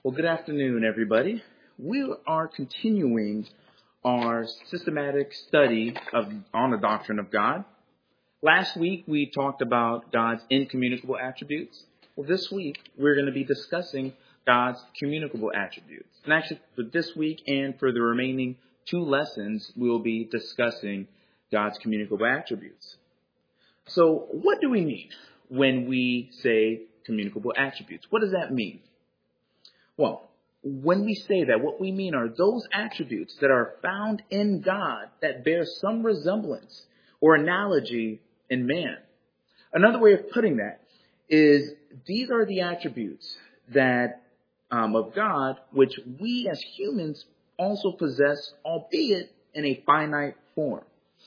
Well, good afternoon, everybody. We are continuing our systematic study on the doctrine of God. Last week, we talked about God's incommunicable attributes. Well, this week, we're going to be discussing God's communicable attributes. And actually, for this week and for the remaining two lessons, we'll be discussing God's communicable attributes. So, what do we mean when we say communicable attributes? What does that mean? Well, when we say that, what we mean are those attributes that are found in God that bear some resemblance or analogy in man. Another way of putting that is these are the attributes that of God which we as humans also possess, albeit in a finite form.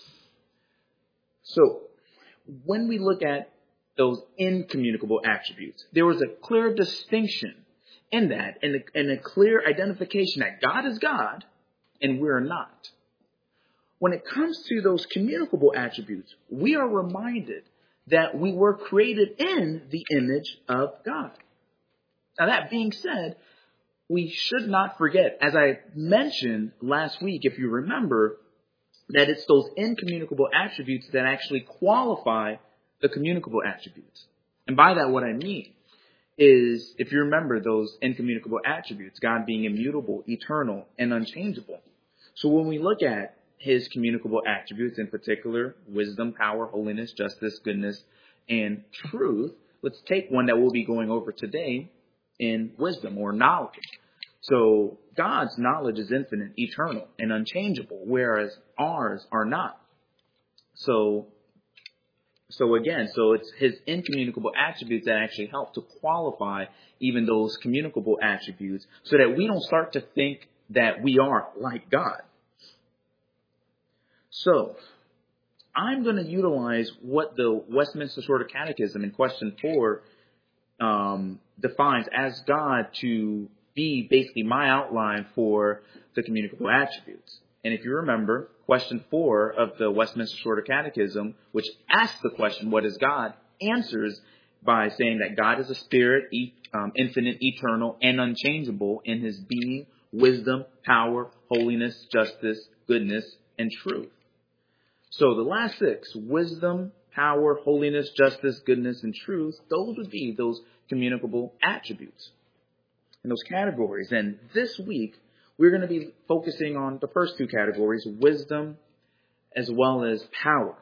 So, when we look at those incommunicable attributes, there was a clear distinction in that, and a clear identification that God is God and we're not. When it comes to those communicable attributes, we are reminded that we were created in the image of God. Now, that being said, we should not forget, as I mentioned last week, if you remember, that it's those incommunicable attributes that actually qualify the communicable attributes. And by that, what I mean is, if you remember those incommunicable attributes, God being immutable, eternal, and unchangeable. So when we look at his communicable attributes, in particular, wisdom, power, holiness, justice, goodness, and truth, let's take one that we'll be going over today in wisdom or knowledge. So God's knowledge is infinite, eternal, and unchangeable, whereas ours are not. So it's his incommunicable attributes that actually help to qualify even those communicable attributes so that we don't start to think that we are like God. So, I'm going to utilize what the Westminster Shorter Catechism in question 4 defines as God to be basically my outline for the communicable attributes. And if you remember, question 4 of the Westminster Shorter Catechism, which asks the question, what is God, answers by saying that God is a spirit, infinite, eternal, and unchangeable in his being, wisdom, power, holiness, justice, goodness, and truth. So the last 6, wisdom, power, holiness, justice, goodness, and truth, those would be those communicable attributes in those categories. And this week, we're going to be focusing on the first two categories, wisdom as well as power.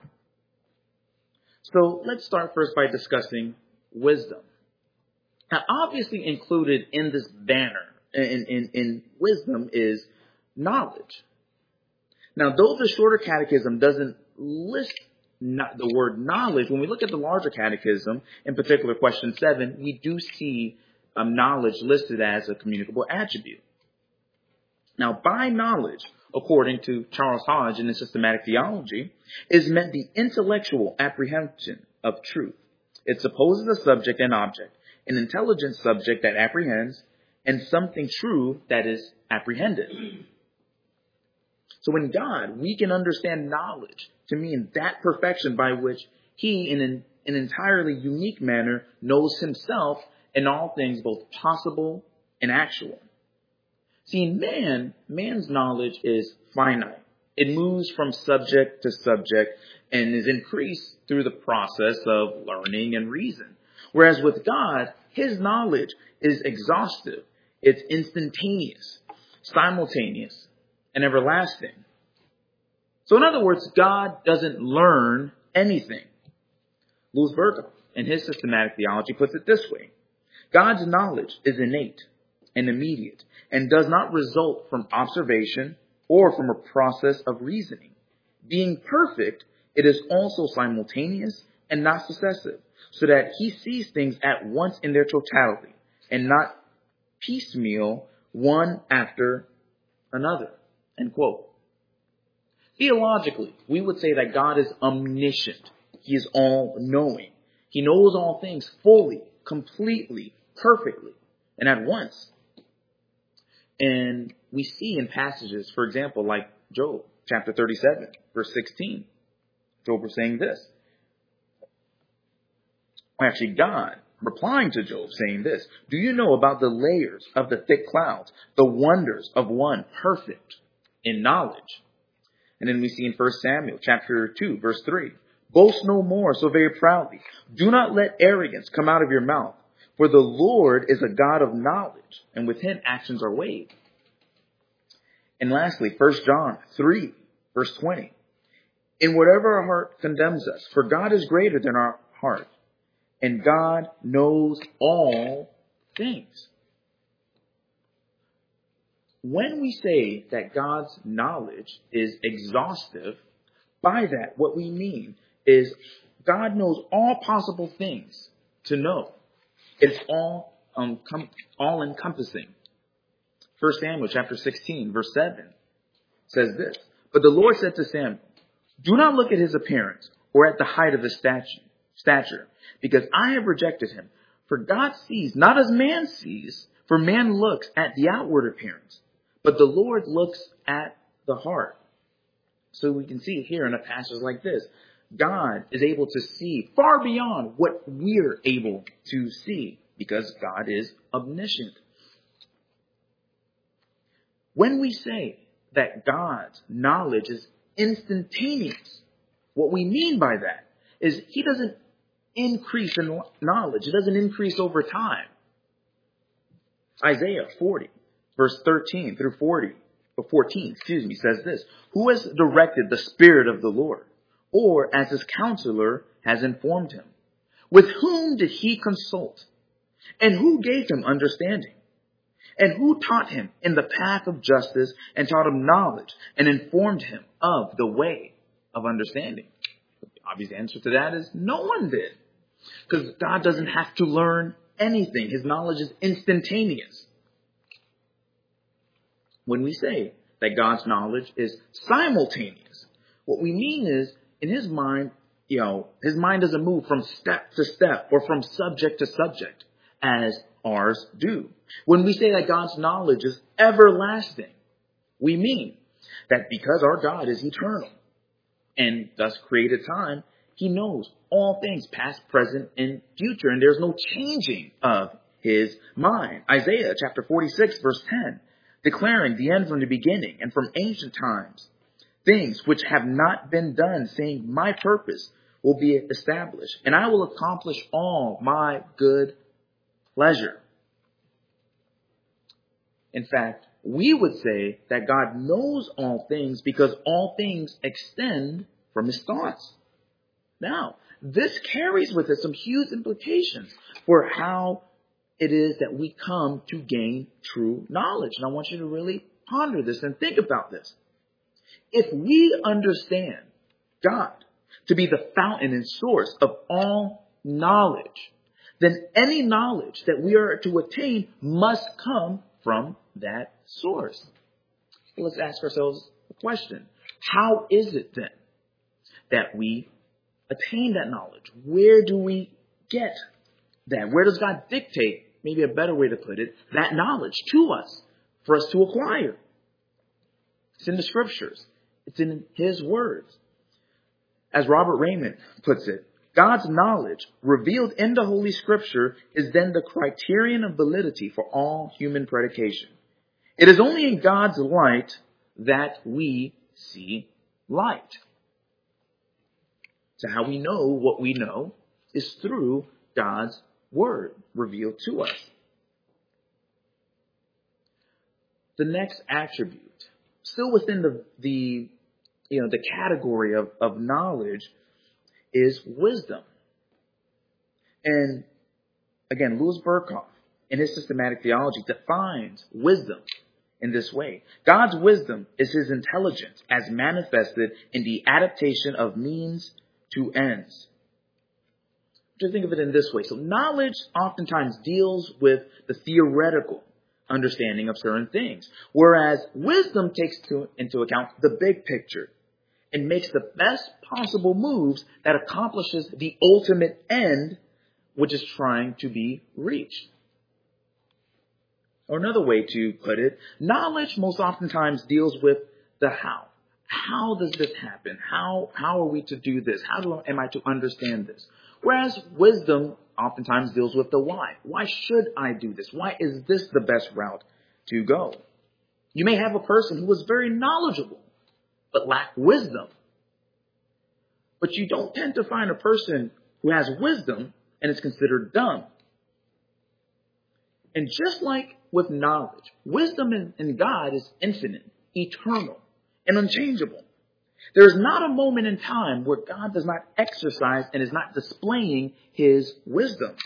So let's start first by discussing wisdom. Now, obviously included in this banner, in wisdom, is knowledge. Now, though the Shorter Catechism doesn't list the word knowledge, when we look at the larger catechism, in particular question 7, we do see knowledge listed as a communicable attribute. Now, by knowledge, according to Charles Hodge in his Systematic Theology, is meant the intellectual apprehension of truth. It supposes a subject and object, an intelligent subject that apprehends, and something true that is apprehended. So in God, we can understand knowledge to mean that perfection by which he, in an entirely unique manner, knows himself and all things both possible and actual. See, in man's knowledge is finite. It moves from subject to subject and is increased through the process of learning and reason. Whereas with God, his knowledge is exhaustive. It's instantaneous, simultaneous, and everlasting. So in other words, God doesn't learn anything. Louis Berkhoff, in his Systematic Theology, puts it this way. God's knowledge is innate and immediate and does not result from observation or from a process of reasoning. Being perfect, it is also simultaneous and not successive, so that he sees things at once in their totality and not piecemeal one after another. End quote. Theologically, we would say that God is omniscient. He is all-knowing. He knows all things fully, completely, perfectly, and at once. And we see in passages, for example, like Job chapter 37, verse 16. Job was saying this. Actually, God replying to Job, saying this, do you know about the layers of the thick clouds, the wonders of one perfect in knowledge? And then we see in 1 Samuel chapter 2, verse 3, boast no more so very proudly. Do not let arrogance come out of your mouth, for the Lord is a God of knowledge, and with him actions are weighed. And lastly, 1 John 3, verse 20, in whatever our heart condemns us, for God is greater than our heart, and God knows all things. When we say that God's knowledge is exhaustive, by that what we mean is God knows all possible things to know. It's all encompassing. 1 Samuel chapter 16, verse 7 says this, but the Lord said to Samuel, do not look at his appearance or at the height of his stature, because I have rejected him. For God sees not as man sees, for man looks at the outward appearance, but the Lord looks at the heart. So we can see here in a passage like this, God is able to see far beyond what we're able to see, because God is omniscient. When we say that God's knowledge is instantaneous, what we mean by that is he doesn't increase in knowledge. It doesn't increase over time. Isaiah 40, verse 13 through 14, says this, who has directed the Spirit of the Lord, or as his counselor has informed him? With whom did he consult? And who gave him understanding? And who taught him in the path of justice and taught him knowledge and informed him of the way of understanding? The obvious answer to that is no one did. Because God doesn't have to learn anything. His knowledge is instantaneous. When we say that God's knowledge is simultaneous, what we mean is in his mind, his mind doesn't move from step to step or from subject to subject as ours do. When we say that God's knowledge is everlasting, we mean that because our God is eternal and thus created time, he knows all things past, present, and future, and there's no changing of his mind. Isaiah chapter 46, verse 10, declaring the end from the beginning and from ancient times, things which have not been done, saying, my purpose will be established, and I will accomplish all my good pleasure. In fact, we would say that God knows all things because all things extend from his thoughts. Now, this carries with it some huge implications for how it is that we come to gain true knowledge. And I want you to really ponder this and think about this. If we understand God to be the fountain and source of all knowledge, then any knowledge that we are to attain must come from that source. Well, let's ask ourselves a question. How is it then that we attain that knowledge? Where do we get that? Where does God dictate, maybe a better way to put it, that knowledge to us for us to acquire? It's in the scriptures. It's in his words. As Robert Raymond puts it, God's knowledge revealed in the Holy Scripture is then the criterion of validity for all human predication. It is only in God's light that we see light. So how we know what we know is through God's word revealed to us. The next attribute, still within the category of knowledge, is wisdom. And again, Louis Berkhoff, in his systematic theology, defines wisdom in this way. God's wisdom is his intelligence as manifested in the adaptation of means to ends. Just think of it in this way. So knowledge oftentimes deals with the theoretical understanding of certain things, whereas wisdom takes into account the big picture and makes the best possible moves that accomplishes the ultimate end, which is trying to be reached. Or another way to put it, knowledge most oftentimes deals with the how. How does this happen? How are we to do this? Am I to understand this? Whereas wisdom oftentimes deals with the why. Why should I do this? Why is this the best route to go? You may have a person who is very knowledgeable, but lack wisdom. But you don't tend to find a person who has wisdom and is considered dumb. And just like with knowledge, wisdom in God is infinite, eternal, and unchangeable. There is not a moment in time where God does not exercise and is not displaying his wisdom.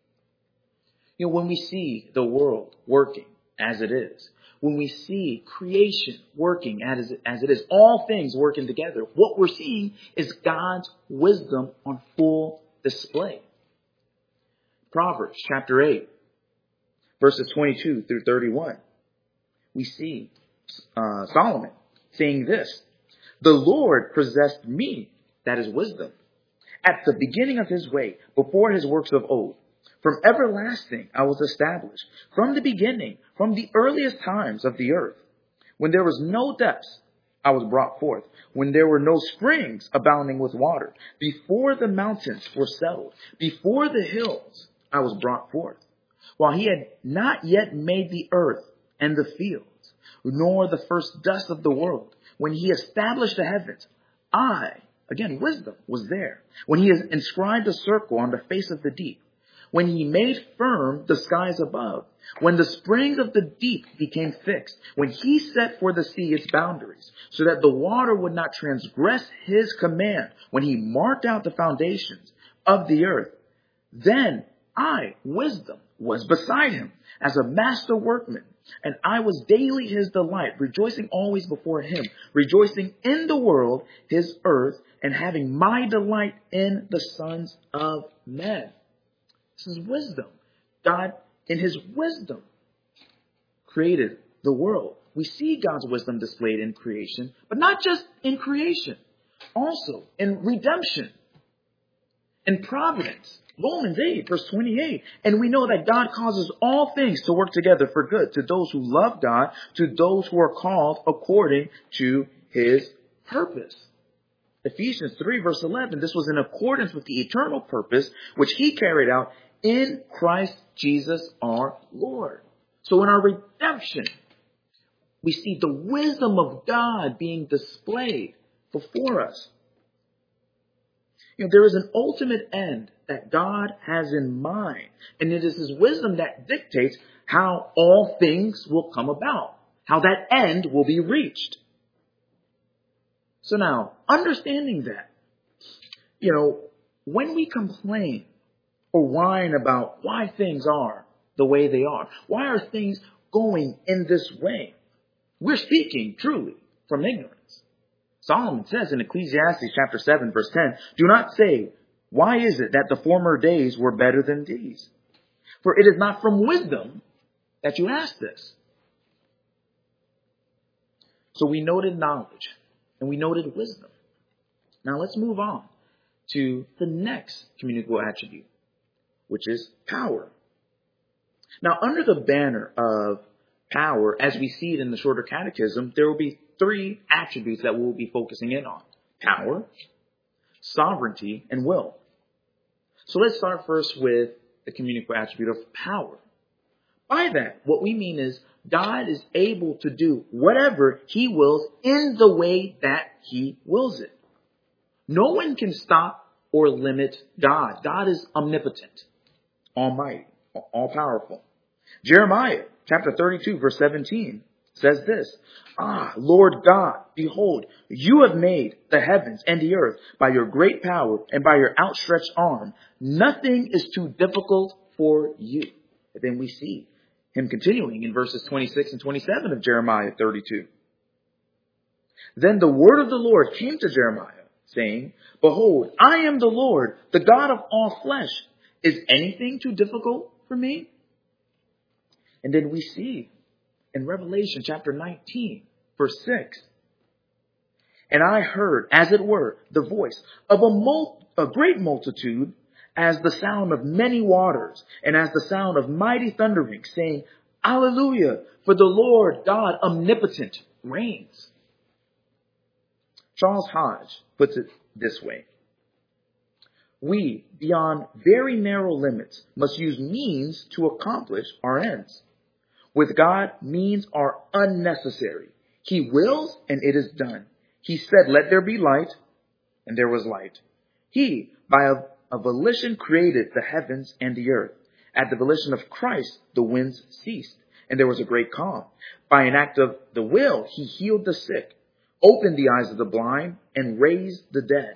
You know, when we see the world working as it is, when we see creation working as it is, all things working together, what we're seeing is God's wisdom on full display. Proverbs chapter 8, verses 22 through 31. We see Solomon saying this: "The Lord possessed me," that is wisdom, "at the beginning of his way, before his works of old. From everlasting I was established, from the beginning, from the earliest times of the earth. When there was no depths, I was brought forth, when there were no springs abounding with water. Before the mountains were settled, before the hills, I was brought forth. While he had not yet made the earth and the fields, nor the first dust of the world, when he established the heavens, I," again, wisdom, "was there. When he has inscribed a circle on the face of the deep, when he made firm the skies above, when the springs of the deep became fixed, when he set for the sea its boundaries, so that the water would not transgress his command, when he marked out the foundations of the earth. Then I, wisdom, was beside him as a master workman, and I was daily his delight, rejoicing always before him, rejoicing in the world, his earth, and having my delight in the sons of men." This is wisdom. God, in his wisdom, created the world. We see God's wisdom displayed in creation, but not just in creation, also in redemption, in providence. Romans 8, verse 28. "And we know that God causes all things to work together for good to those who love God, to those who are called according to his purpose." Ephesians 3, verse 11. "This was in accordance with the eternal purpose which he carried out in Christ Jesus our Lord." So in our redemption, we see the wisdom of God being displayed before us. You know, there is an ultimate end that God has in mind, and it is his wisdom that dictates how all things will come about, how that end will be reached. So now, understanding that, you know, when we complain or whine about why things are the way they are, why are things going in this way, we're speaking truly from ignorance. Solomon says in Ecclesiastes chapter 7, verse 10, "Do not say, why is it that the former days were better than these? For it is not from wisdom that you ask this." So we noted knowledge and we noted wisdom. Now let's move on to the next communicable attribute, which is power. Now, under the banner of power, as we see it in the Shorter Catechism, there will be three attributes that we'll be focusing in on: power, sovereignty, and will. So let's start first with the communicable attribute of power. By that, what we mean is God is able to do whatever he wills in the way that he wills it. No one can stop or limit God. God is omnipotent, almighty, all-powerful. Jeremiah chapter 32, verse 17 says this: "Ah, Lord God, behold, you have made the heavens and the earth by your great power and by your outstretched arm. Nothing is too difficult for you." And then we see him continuing in verses 26 and 27 of Jeremiah 32. "Then the word of the Lord came to Jeremiah, saying, Behold, I am the Lord, the God of all flesh. Is anything too difficult for me?" And then we see in Revelation chapter 19, verse 6, "And I heard, as it were, the voice of a great multitude, as the sound of many waters, and as the sound of mighty thundering, saying, Alleluia, for the Lord God omnipotent reigns." Charles Hodge puts it this way: we, beyond very narrow limits, must use means to accomplish our ends. With God, means are unnecessary. He wills, and it is done. He said, "Let there be light," and there was light. He, by a volition, created the heavens and the earth. At the volition of Christ, the winds ceased, and there was a great calm. By an act of the will, he healed the sick, opened the eyes of the blind, and raised the dead.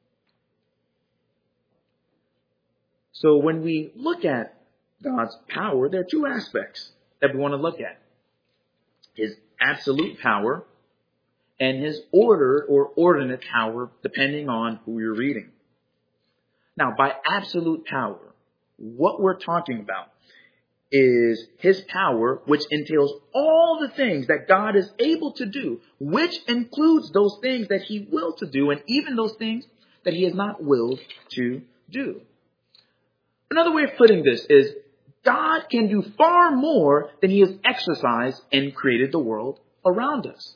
So when we look at God's power, there are two aspects that we want to look at. His absolute power and his order or ordinate power, depending on who you're reading. Now, by absolute power, what we're talking about is his power, which entails all the things that God is able to do, which includes those things that he willed to do, and even those things that he has not willed to do. Another way of putting this is God can do far more than he has exercised and created the world around us.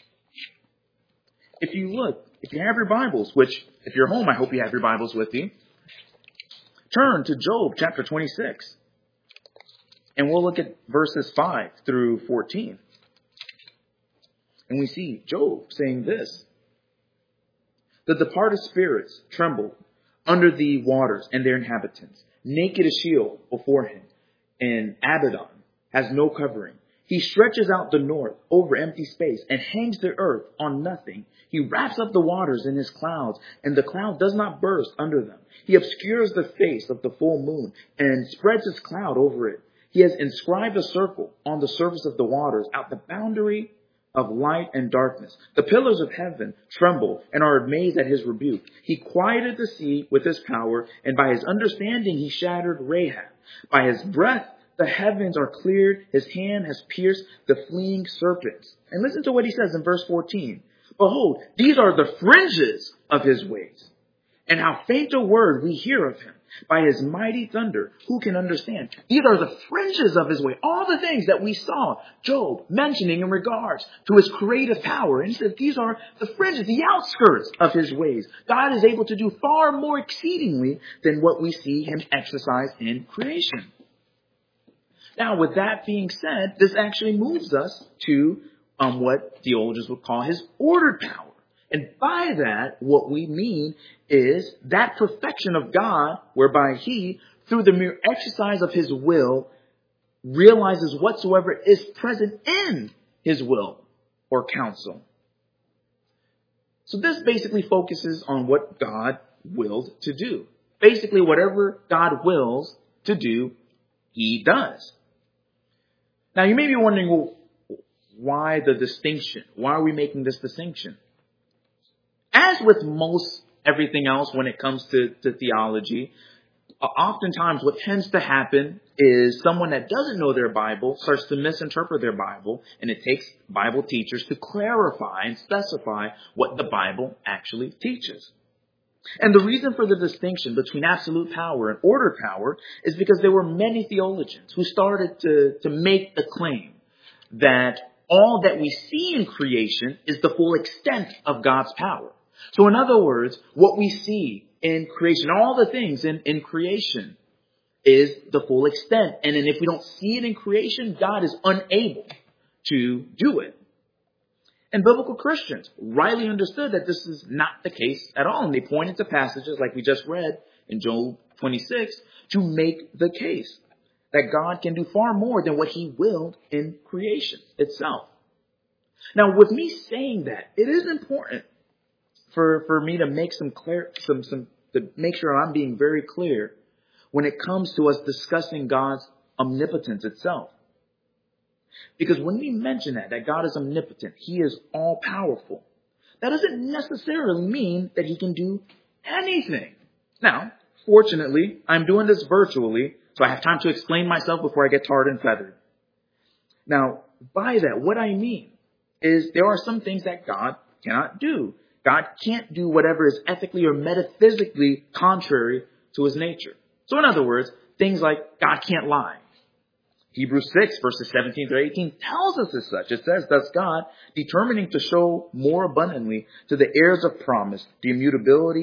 If you have your Bibles, which if you're home, I hope you have your Bibles with you, turn to Job chapter 26. And we'll look at verses 5 through 14. And we see Job saying this: "The departed spirits tremble under the waters and their inhabitants. Naked is Sheol before him, and Abaddon has no covering. He stretches out the north over empty space and hangs the earth on nothing. He wraps up the waters in his clouds, and the cloud does not burst under them. He obscures the face of the full moon and spreads his cloud over it. He has inscribed a circle on the surface of the waters, out the boundary of light and darkness. The pillars of heaven tremble and are amazed at his rebuke. He quieted the sea with his power, and by his understanding he shattered Rahab. By his breath the heavens are cleared. His hand has pierced the fleeing serpents." And listen to what he says in verse 14. "Behold, these are the fringes of his ways, and how faint a word we hear of him. By his mighty thunder, who can understand?" These are the fringes of his way. All the things that we saw Job mentioning in regards to his creative power. And he said, these are the fringes, the outskirts of his ways. God is able to do far more exceedingly than what we see him exercise in creation. Now, with that being said, this actually moves us to what theologians would call his ordered power. And by that, what we mean is that perfection of God whereby he, through the mere exercise of his will, realizes whatsoever is present in his will or counsel. So this basically focuses on what God willed to do. Basically, whatever God wills to do, he does. Now, you may be wondering, well, why the distinction? Why are we making this distinction? As with most everything else when it comes to theology, oftentimes what tends to happen is someone that doesn't know their Bible starts to misinterpret their Bible, and it takes Bible teachers to clarify and specify what the Bible actually teaches. And the reason for the distinction between absolute power and ordered power is because there were many theologians who started to make the claim that all that we see in creation is the full extent of God's power. So in other words, what we see in creation, all the things in creation is the full extent. And then if we don't see it in creation, God is unable to do it. And biblical Christians rightly understood that this is not the case at all. And they pointed to passages like we just read in Job 26 to make the case that God can do far more than what he willed in creation itself. Now, with me saying that, it is important for me to make to make sure I'm being very clear when it comes to us discussing God's omnipotence itself. Because when we mention that God is omnipotent, he is all powerful, that doesn't necessarily mean that he can do anything. Now, fortunately, I'm doing this virtually, so I have time to explain myself before I get tarred and feathered. Now, by that, what I mean is there are some things that God cannot do. God can't do whatever is ethically or metaphysically contrary to his nature. So in other words, things like God can't lie. Hebrews 6 verses 17 through 18 tells us as such. It says, "Thus God, determining to show more abundantly to the heirs of promise the immutability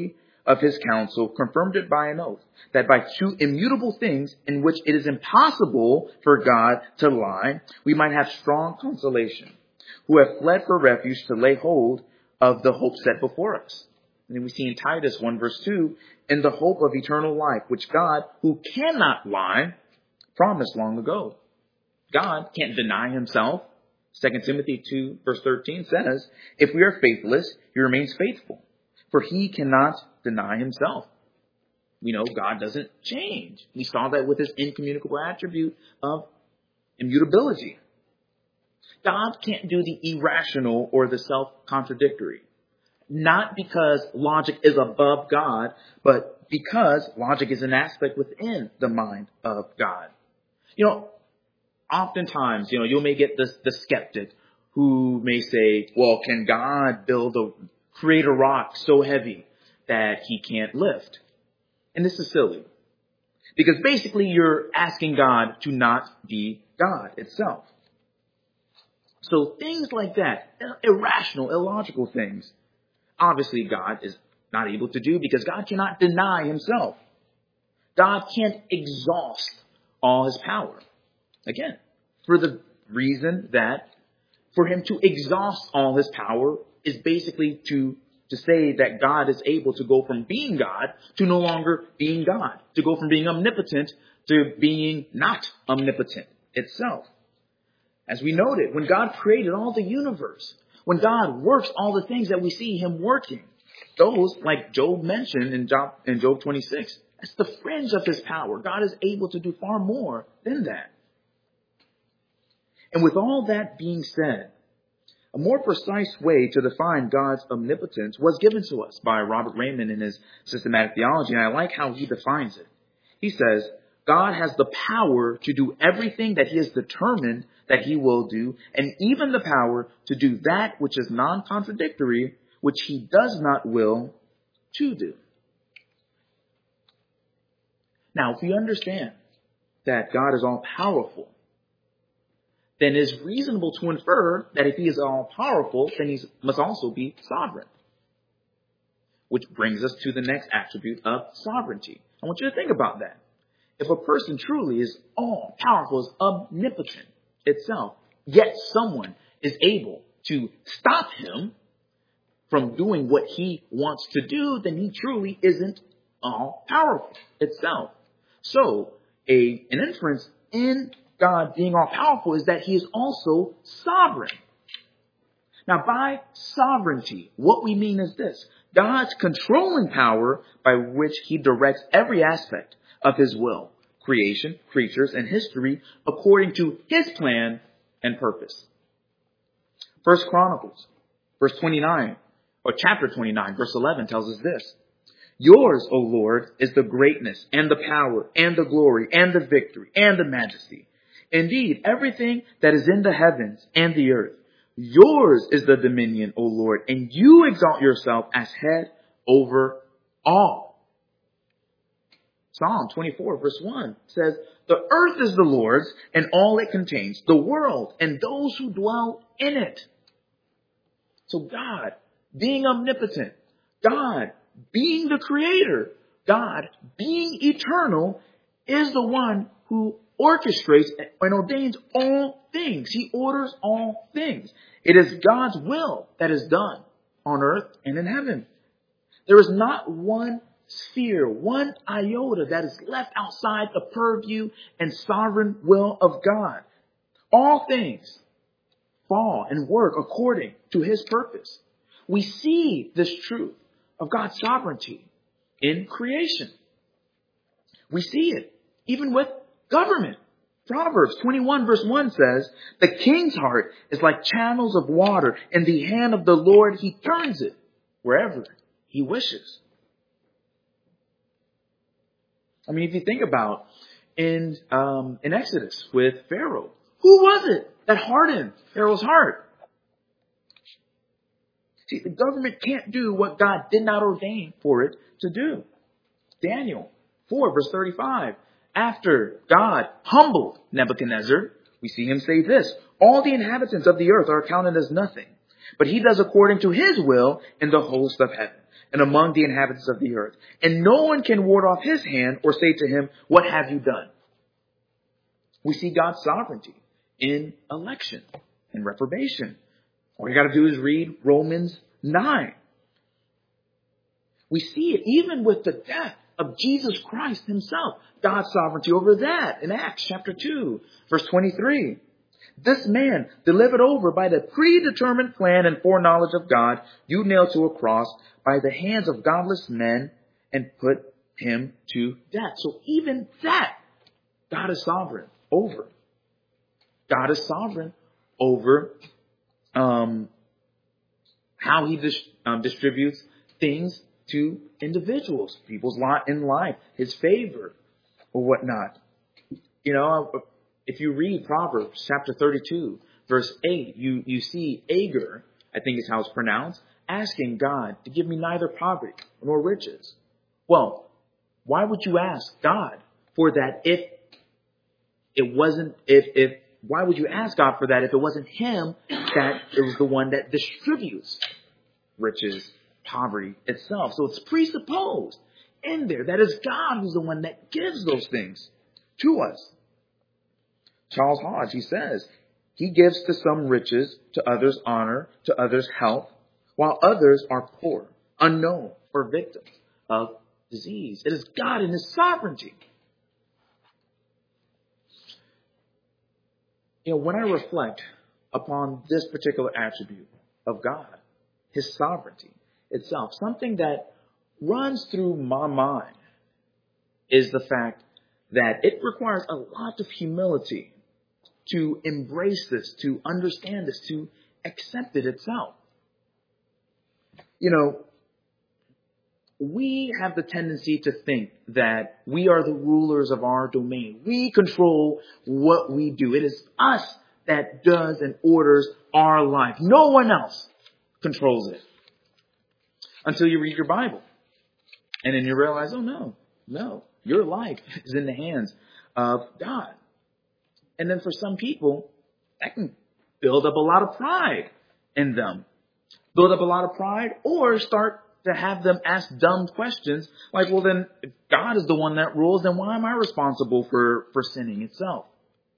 of his counsel confirmed it by an oath, that by two immutable things in which it is impossible for God to lie, we might have strong consolation, who have fled for refuge to lay hold of the hope set before us. And then we see in Titus 1 verse 2, in the hope of eternal life, which God, who cannot lie, promised long ago. God can't deny himself. 2 Timothy 2 verse 13 says, if we are faithless, he remains faithful, for he cannot deny himself. We know God doesn't change. We saw that with his incommunicable attribute of immutability. God can't do the irrational or the self-contradictory. Not because logic is above God, but because logic is an aspect within the mind of God. Oftentimes, you may get the skeptic who may say, well, can God create a rock so heavy that he can't lift? And this is silly. Because basically you're asking God to not be God itself. So things like that, irrational, illogical things, obviously God is not able to do because God cannot deny himself. God can't exhaust all his power. Again, for the reason that for him to exhaust all his power is basically to say that God is able to go from being God to no longer being God, to go from being omnipotent to being not omnipotent itself. As we noted, when God created all the universe, when God works all the things that we see him working, those, like Job mentioned in Job 26, that's the fringe of his power. God is able to do far more than that. And with all that being said, a more precise way to define God's omnipotence was given to us by Robert Raymond in his Systematic Theology, and I like how he defines it. He says, God has the power to do everything that he has determined that he will do, and even the power to do that which is non-contradictory, which he does not will to do. Now, if we understand that God is all-powerful, then it is reasonable to infer that if he is all-powerful, then he must also be sovereign. Which brings us to the next attribute of sovereignty. I want you to think about that. If a person truly is all-powerful, is omnipotent itself, yet someone is able to stop him from doing what he wants to do, then he truly isn't all-powerful itself. So, an inference in God being all-powerful is that he is also sovereign. Now, by sovereignty, what we mean is this: God's controlling power by which he directs every aspect of his will, creation, creatures, and history according to his plan and purpose. 1 Chronicles, verse 29, or chapter 29, verse 11 tells us this: yours, O Lord, is the greatness and the power and the glory and the victory and the majesty. Indeed, everything that is in the heavens and the earth, yours is the dominion, O Lord, and you exalt yourself as head over all. Psalm 24 verse 1 says, the earth is the Lord's and all it contains, the world and those who dwell in it. So God being omnipotent, God being the creator, God being eternal, is the one who orchestrates and ordains all things. He orders all things. It is God's will that is done on earth and in heaven. There is not one sphere, one iota that is left outside the purview and sovereign will of God. All things fall and work according to his purpose. We see this truth of God's sovereignty in creation. We see it even with government. Proverbs 21 verse 1 says, the king's heart is like channels of water. In the hand of the Lord, he turns it wherever he wishes. I mean, if you think about in Exodus with Pharaoh, who was it that hardened Pharaoh's heart? See, the government can't do what God did not ordain for it to do. Daniel 4 verse 35. After God humbled Nebuchadnezzar, we see him say this: all the inhabitants of the earth are counted as nothing, but he does according to his will in the host of heaven. and among the inhabitants of the earth. And no one can ward off his hand or say to him, what have you done? We see God's sovereignty in election and reprobation. All you got to do is read Romans 9. We see it even with the death of Jesus Christ himself. God's sovereignty over that in Acts chapter 2, verse 23. This man, delivered over by the predetermined plan and foreknowledge of God, you nailed to a cross by the hands of godless men and put him to death. So even that, God is sovereign over. God is sovereign over how he distributes things to individuals, people's lot in life, his favor or whatnot. You know, if you read Proverbs chapter 32, verse 8, you see Agur, I think is how it's pronounced, asking God to give me neither poverty nor riches. Well, why would you ask God for that if it wasn't, why would you ask God for that if it wasn't him that it was the one that distributes riches, poverty itself? So it's presupposed in there that it's God who's the one that gives those things to us. Charles Hodge, he says, he gives to some riches, to others honor, to others health, while others are poor, unknown, or victims of disease. It is God in his sovereignty. You know, when I reflect upon this particular attribute of God, his sovereignty itself, something that runs through my mind is the fact that it requires a lot of humility to embrace this, to understand this, to accept it itself. You know, we have the tendency to think that we are the rulers of our domain. We control what we do. It is us that does and orders our life. No one else controls it. Until you read your Bible. And then you realize, oh no, your life is in the hands of God. And then for some people, that can build up a lot of pride in them. Build up a lot of pride, or start to have them ask dumb questions like, well, then if God is the one that rules, then why am I responsible for sinning itself?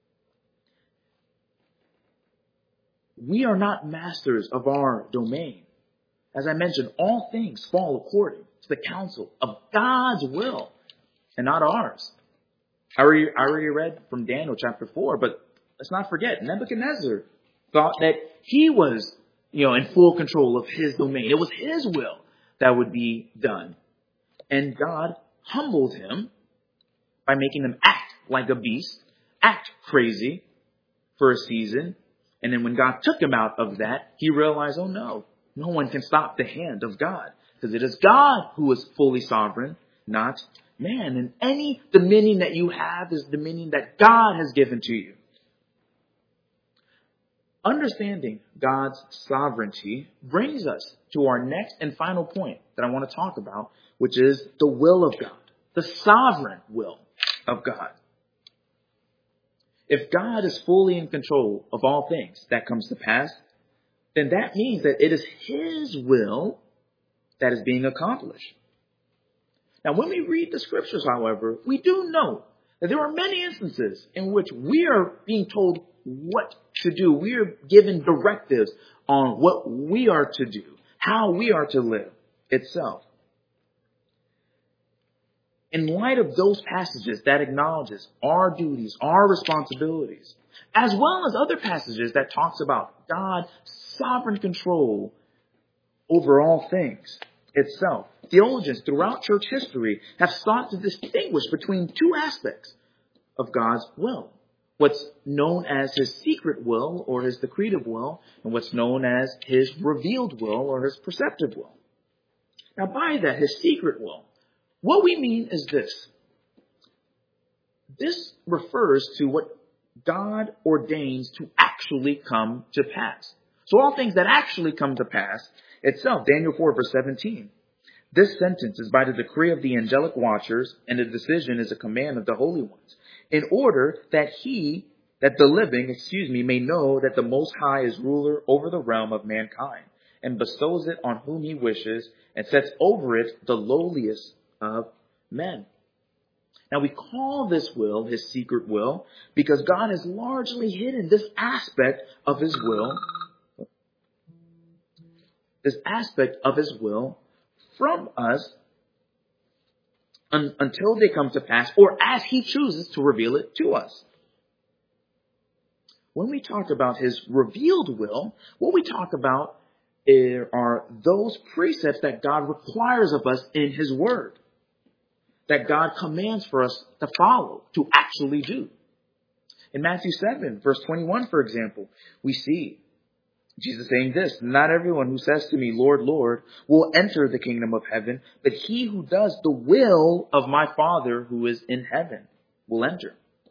We are not masters of our domain. As I mentioned, all things fall according to the counsel of God's will and not ours. I already read from Daniel chapter 4, but let's not forget, Nebuchadnezzar thought that he was, in full control of his domain. It was his will that would be done. And God humbled him by making him act like a beast, act crazy for a season. And then when God took him out of that, he realized, oh no one can stop the hand of God, because it is God who is fully sovereign, not man. And any dominion that you have is dominion that God has given to you. Understanding God's sovereignty brings us to our next and final point that I want to talk about, which is the will of God, the sovereign will of God. If God is fully in control of all things that comes to pass, then that means that it is his will that is being accomplished. Now, when we read the scriptures, however, we do know that there are many instances in which we are being told what to do. We are given directives on what we are to do, how we are to live itself. In light of those passages that acknowledges our duties, our responsibilities, as well as other passages that talks about God's sovereign control over all things itself, theologians throughout church history have sought to distinguish between two aspects of God's will. What's known as his secret will or his decretive will, and what's known as his revealed will or his perceptive will. Now, by that, his secret will, what we mean is this. This refers to what God ordains to actually come to pass. So all things that actually come to pass itself. Daniel 4, verse 17. This sentence is by the decree of the angelic watchers, and the decision is a command of the holy ones, in order that the living may know that the Most High is ruler over the realm of mankind, and bestows it on whom he wishes and sets over it the lowliest of men. Now we call this will his secret will because God has largely hidden this aspect of his will from us until they come to pass or as he chooses to reveal it to us. When we talk about his revealed will, what we talk about are those precepts that God requires of us in his word, that God commands for us to follow, to actually do. In Matthew 7, verse 21, for example, we see Jesus saying this, "Not everyone who says to me, 'Lord, Lord,' will enter the kingdom of heaven, but he who does the will of my Father who is in heaven will enter."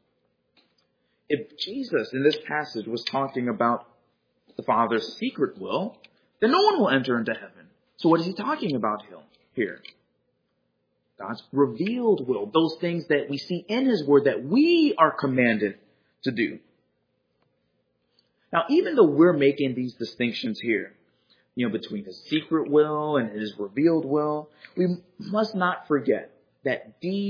If Jesus in this passage was talking about the Father's secret will, then no one will enter into heaven. So what is he talking about here? God's revealed will, those things that we see in his word that we are commanded to do. Now, even though we're making these distinctions here, between his secret will and his revealed will, we must not forget that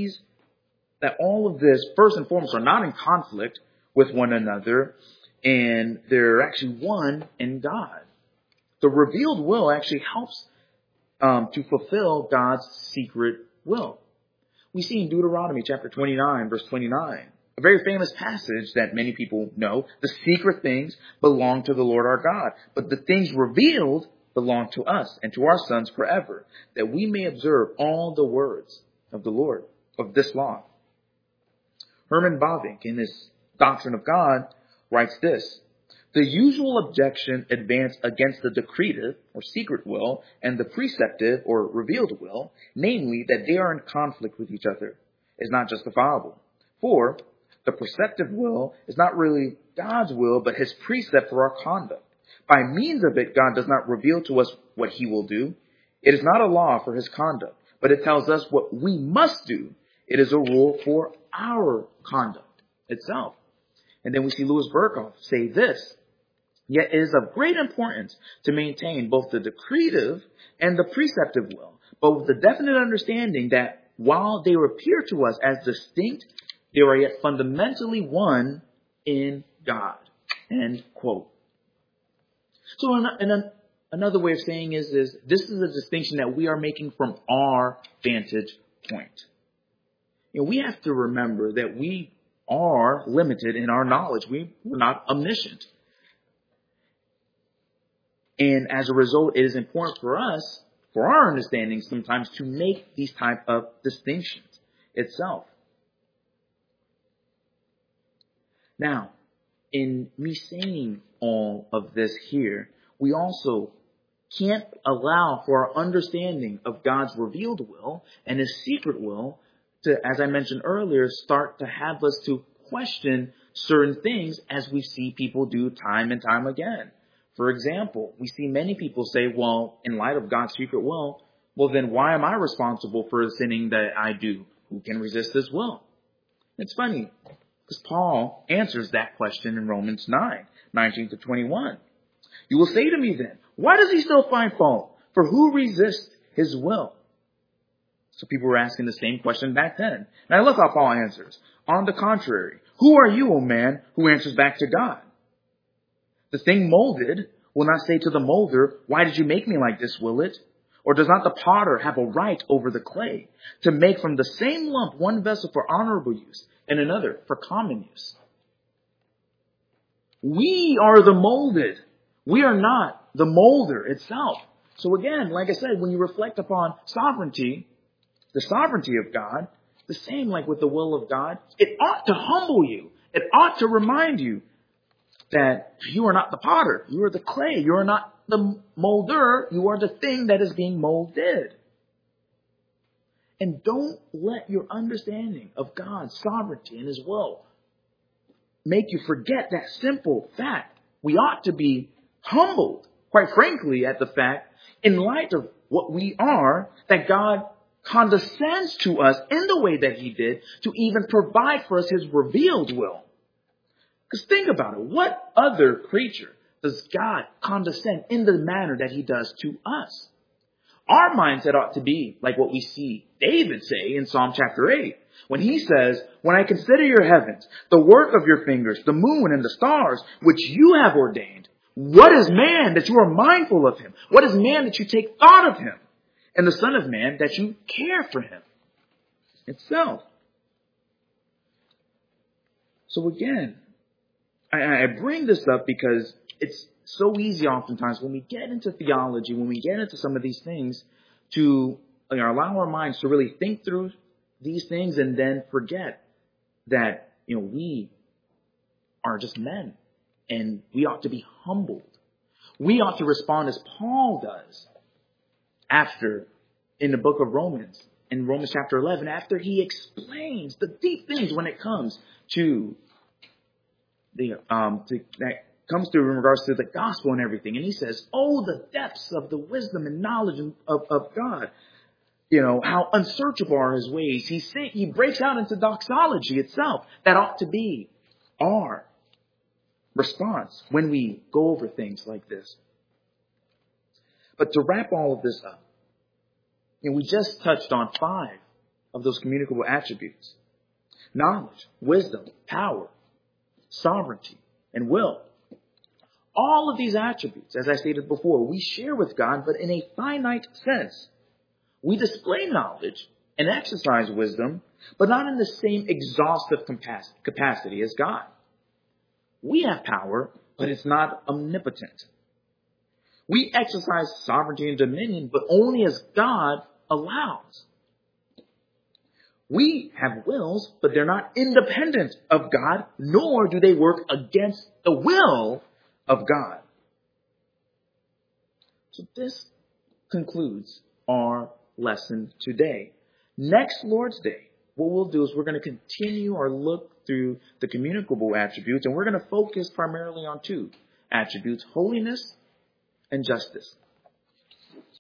all of this, first and foremost, are not in conflict with one another, and they're actually one in God. The revealed will actually helps to fulfill God's secret will. We see in Deuteronomy chapter 29, verse 29, a very famous passage that many people know. The secret things belong to the Lord our God, but the things revealed belong to us and to our sons forever, that we may observe all the words of the Lord, of this law. Herman Bavinck, in his Doctrine of God, writes this: "The usual objection advanced against the decretive or secret will and the preceptive or revealed will, namely that they are in conflict with each other, is not justifiable. For the preceptive will is not really God's will, but his precept for our conduct. By means of it, God does not reveal to us what he will do. It is not a law for his conduct, but it tells us what we must do. It is a rule for our conduct itself." And then we see Louis Berkhoff say this: "Yet it is of great importance to maintain both the decretive and the preceptive will, but with the definite understanding that while they appear to us as distinct, they are yet fundamentally one in God." End quote. So another way of saying is this is a distinction that we are making from our vantage point. We have to remember that we are limited in our knowledge. We're not omniscient. And as a result, it is important for us, for our understanding sometimes, to make these type of distinctions itself. Now, in me saying all of this here, we also can't allow for our understanding of God's revealed will and his secret will to, as I mentioned earlier, start to have us to question certain things as we see people do time and time again. For example, we see many people say, well, in light of God's secret will, well, then why am I responsible for the sinning that I do? Who can resist his will? It's funny, because Paul answers that question in Romans 9, 19 to 21. "You will say to me then, why does he still find fault? For who resists his will?" So people were asking the same question back then. And I love how Paul answers. "On the contrary, who are you, O man, who answers back to God? The thing molded will not say to the molder, 'Why did you make me like this?' will it? Or does not the potter have a right over the clay to make from the same lump one vessel for honorable use and another for common use?" We are the molded. We are not the molder itself. So again, like I said, when you reflect upon sovereignty, the sovereignty of God, the same like with the will of God, it ought to humble you. It ought to remind you that you are not the potter. You are the clay. You are not the molder. You are the thing that is being molded. And don't let your understanding of God's sovereignty and his will make you forget that simple fact. We ought to be humbled, quite frankly, at the fact, in light of what we are, that God condescends to us in the way that he did to even provide for us his revealed will. Because think about it. What other creature does God condescend in the manner that he does to us? Our mindset ought to be like what we see David say in Psalm chapter 8. When he says, when I consider your heavens, the work of your fingers, the moon and the stars, which you have ordained, what is man that you are mindful of him? What is man that you take thought of him? And the Son of Man that you care for him itself. So again, I bring this up because it's so easy oftentimes when we get into theology, when we get into some of these things, to allow our minds to really think through these things and then forget that, we are just men and we ought to be humbled. We ought to respond as Paul does after, in the book of Romans, in Romans chapter 11, after he explains the deep things when it comes to that comes through in regards to the gospel and everything. And he says, oh, the depths of the wisdom and knowledge of God. How unsearchable are his ways. He breaks out into doxology itself. That ought to be our response when we go over things like this. But to wrap all of this up, we just touched on 5 of those communicable attributes: knowledge, wisdom, power, sovereignty, and will. All of these attributes, as I stated before, we share with God, but in a finite sense. We display knowledge and exercise wisdom, but not in the same exhaustive capacity as God. We have power, but it's not omnipotent. We exercise sovereignty and dominion, but only as God allows. We have wills, but they're not independent of God, nor do they work against the will of God. So this concludes our lesson today. Next Lord's Day, what we'll do is we're going to continue our look through the communicable attributes, and we're going to focus primarily on 2 attributes: holiness and justice.